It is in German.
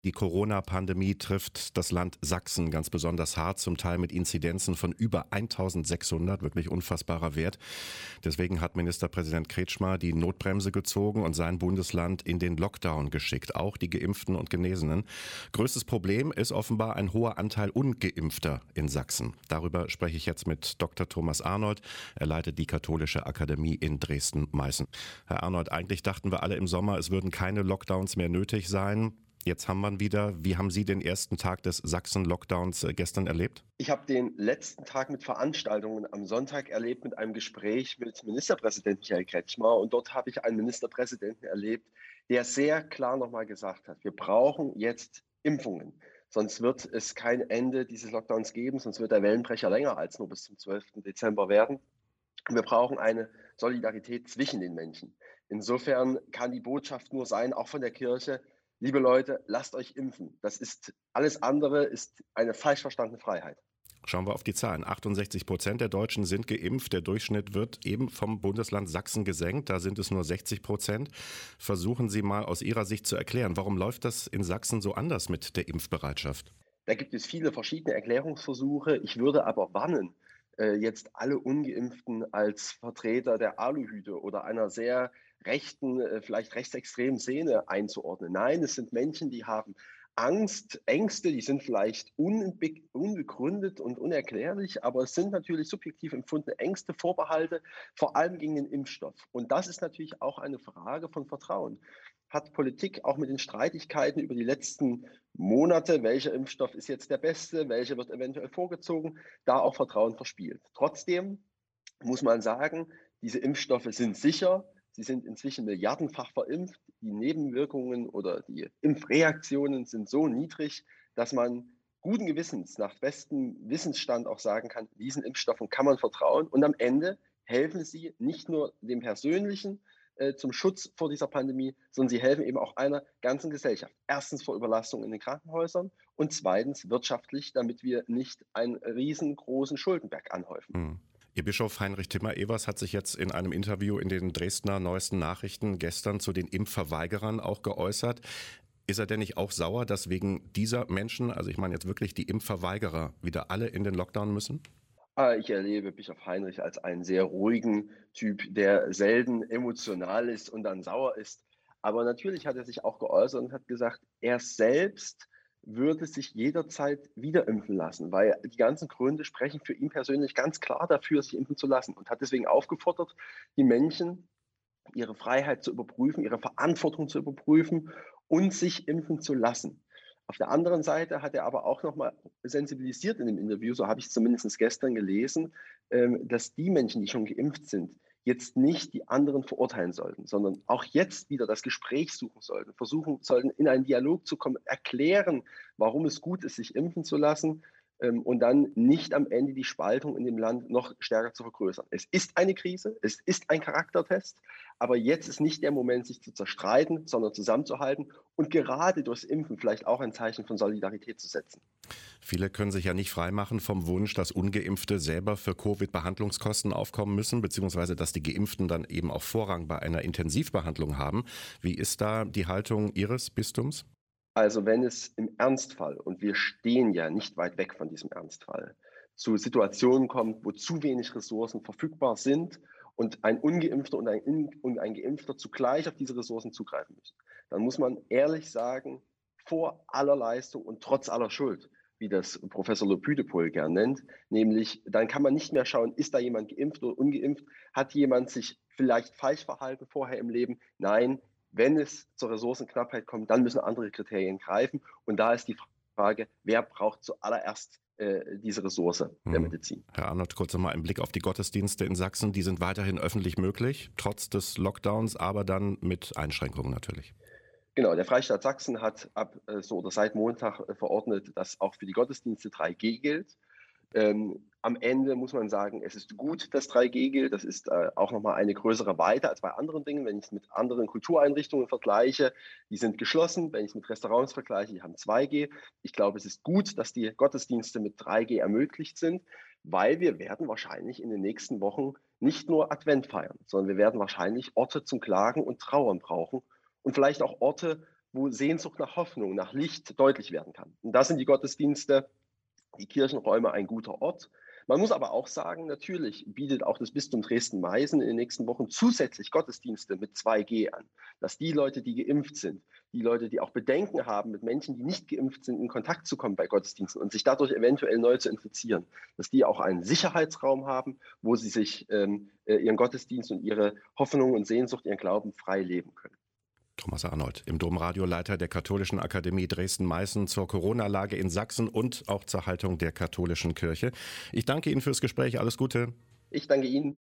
Die Corona-Pandemie trifft das Land Sachsen ganz besonders hart, zum Teil mit Inzidenzen von über 1600, wirklich unfassbarer Wert. Deswegen hat Ministerpräsident Kretschmer die Notbremse gezogen und sein Bundesland in den Lockdown geschickt, auch die Geimpften und Genesenen. Größtes Problem ist offenbar ein hoher Anteil Ungeimpfter in Sachsen. Darüber spreche ich jetzt mit Dr. Thomas Arnold. Er leitet die Katholische Akademie in Dresden-Meißen. Herr Arnold, eigentlich dachten wir alle im Sommer, es würden keine Lockdowns mehr nötig sein. Jetzt haben wir ihn wieder. Wie haben Sie den ersten Tag des Sachsen-Lockdowns gestern erlebt? Ich habe den letzten Tag mit Veranstaltungen am Sonntag erlebt mit einem Gespräch mit Ministerpräsident Michael Kretschmer. Und dort habe ich einen Ministerpräsidenten erlebt, der sehr klar nochmal gesagt hat, wir brauchen jetzt Impfungen. Sonst wird es kein Ende dieses Lockdowns geben, sonst wird der Wellenbrecher länger als nur bis zum 12. Dezember werden. Wir brauchen eine Solidarität zwischen den Menschen. Insofern kann die Botschaft nur sein, auch von der Kirche, liebe Leute, lasst euch impfen. Alles andere ist eine falsch verstandene Freiheit. Schauen wir auf die Zahlen. 68% der Deutschen sind geimpft. Der Durchschnitt wird eben vom Bundesland Sachsen gesenkt. Da sind es nur 60%. Versuchen Sie mal aus Ihrer Sicht zu erklären, warum läuft das in Sachsen so anders mit der Impfbereitschaft? Da gibt es viele verschiedene Erklärungsversuche. Ich würde aber warnen, jetzt alle Ungeimpften als Vertreter der Aluhüte oder einer sehr rechten, vielleicht rechtsextremen Szene einzuordnen. Nein, es sind Menschen, die haben Angst, Ängste, die sind vielleicht unbegründet und unerklärlich, aber es sind natürlich subjektiv empfundene Ängste, Vorbehalte, vor allem gegen den Impfstoff. Und das ist natürlich auch eine Frage von Vertrauen. Hat Politik auch mit den Streitigkeiten über die letzten Monate, welcher Impfstoff ist jetzt der beste, welcher wird eventuell vorgezogen, da auch Vertrauen verspielt. Trotzdem muss man sagen, diese Impfstoffe sind sicher. Sie sind inzwischen milliardenfach verimpft. Die Nebenwirkungen oder die Impfreaktionen sind so niedrig, dass man guten Gewissens nach bestem Wissensstand auch sagen kann, diesen Impfstoffen kann man vertrauen. Und am Ende helfen sie nicht nur dem Persönlichen zum Schutz vor dieser Pandemie, sondern sie helfen eben auch einer ganzen Gesellschaft. Erstens vor Überlastung in den Krankenhäusern und zweitens wirtschaftlich, damit wir nicht einen riesengroßen Schuldenberg anhäufen. Hm. Ihr Bischof Heinrich Timmer-Evers hat sich jetzt in einem Interview in den Dresdner Neuesten Nachrichten gestern zu den Impfverweigerern auch geäußert. Ist er denn nicht auch sauer, dass wegen dieser Menschen, also ich meine jetzt wirklich die Impfverweigerer, wieder alle in den Lockdown müssen? Ich erlebe Bischof Heinrich als einen sehr ruhigen Typ, der selten emotional ist und dann sauer ist. Aber natürlich hat er sich auch geäußert und hat gesagt, er selbst würde sich jederzeit wieder impfen lassen, weil die ganzen Gründe sprechen für ihn persönlich ganz klar dafür, sich impfen zu lassen und hat deswegen aufgefordert, die Menschen ihre Freiheit zu überprüfen, ihre Verantwortung zu überprüfen und sich impfen zu lassen. Auf der anderen Seite hat er aber auch nochmal sensibilisiert in dem Interview, so habe ich es zumindest gestern gelesen, dass die Menschen, die schon geimpft sind, jetzt nicht die anderen verurteilen sollten, sondern auch jetzt wieder das Gespräch suchen sollten, versuchen sollten, in einen Dialog zu kommen, erklären, warum es gut ist, sich impfen zu lassen und dann nicht am Ende die Spaltung in dem Land noch stärker zu vergrößern. Es ist eine Krise, es ist ein Charaktertest, aber jetzt ist nicht der Moment, sich zu zerstreiten, sondern zusammenzuhalten und gerade durchs Impfen vielleicht auch ein Zeichen von Solidarität zu setzen. Viele können sich ja nicht freimachen vom Wunsch, dass Ungeimpfte selber für Covid-Behandlungskosten aufkommen müssen, beziehungsweise dass die Geimpften dann eben auch Vorrang bei einer Intensivbehandlung haben. Wie ist da die Haltung Ihres Bistums? Also wenn es im Ernstfall, und wir stehen ja nicht weit weg von diesem Ernstfall, zu Situationen kommt, wo zu wenig Ressourcen verfügbar sind und ein Ungeimpfter und ein Geimpfter zugleich auf diese Ressourcen zugreifen müssen, dann muss man ehrlich sagen, vor aller Leistung und trotz aller Schuld, wie das Professor Le Puy de Pol gern nennt, nämlich dann kann man nicht mehr schauen, ist da jemand geimpft oder ungeimpft, hat jemand sich vielleicht falsch verhalten vorher im Leben? Nein, wenn es zur Ressourcenknappheit kommt, dann müssen andere Kriterien greifen. Und da ist die Frage, wer braucht zuallererst diese Ressource der Hm. Medizin? Herr Arnold, kurz nochmal ein Blick auf die Gottesdienste in Sachsen. Die sind weiterhin öffentlich möglich, trotz des Lockdowns, aber dann mit Einschränkungen natürlich. Genau, der Freistaat Sachsen hat seit Montag verordnet, dass auch für die Gottesdienste 3G gilt. Am Ende muss man sagen, es ist gut, dass 3G gilt. Das ist auch nochmal eine größere Weite als bei anderen Dingen. Wenn ich es mit anderen Kultureinrichtungen vergleiche, die sind geschlossen. Wenn ich es mit Restaurants vergleiche, die haben 2G. Ich glaube, es ist gut, dass die Gottesdienste mit 3G ermöglicht sind, weil wir werden wahrscheinlich in den nächsten Wochen nicht nur Advent feiern, sondern wir werden wahrscheinlich Orte zum Klagen und Trauern brauchen und vielleicht auch Orte, wo Sehnsucht nach Hoffnung, nach Licht deutlich werden kann. Und da sind die Gottesdienste, die Kirchenräume ein guter Ort. Man muss aber auch sagen, natürlich bietet auch das Bistum Dresden-Meißen in den nächsten Wochen zusätzlich Gottesdienste mit 2G an, dass die Leute, die geimpft sind, die Leute, die auch Bedenken haben, mit Menschen, die nicht geimpft sind, in Kontakt zu kommen bei Gottesdiensten und sich dadurch eventuell neu zu infizieren, dass die auch einen Sicherheitsraum haben, wo sie sich ihren Gottesdienst und ihre Hoffnung und Sehnsucht, ihren Glauben frei leben können. Thomas Arnold, im Domradio Leiter der Katholischen Akademie Dresden-Meißen zur Corona-Lage in Sachsen und auch zur Haltung der katholischen Kirche. Ich danke Ihnen fürs Gespräch. Alles Gute. Ich danke Ihnen.